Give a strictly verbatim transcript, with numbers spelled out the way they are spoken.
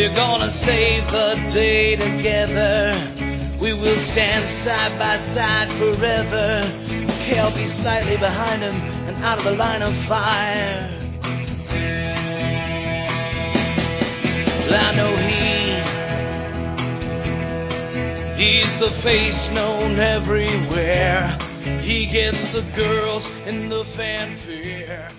We're gonna save the day together. We will stand side by side forever. Okay, I'll be slightly behind him and out of the line of fire. Well, I know he, he's the face known everywhere. He gets the girls in the fanfare.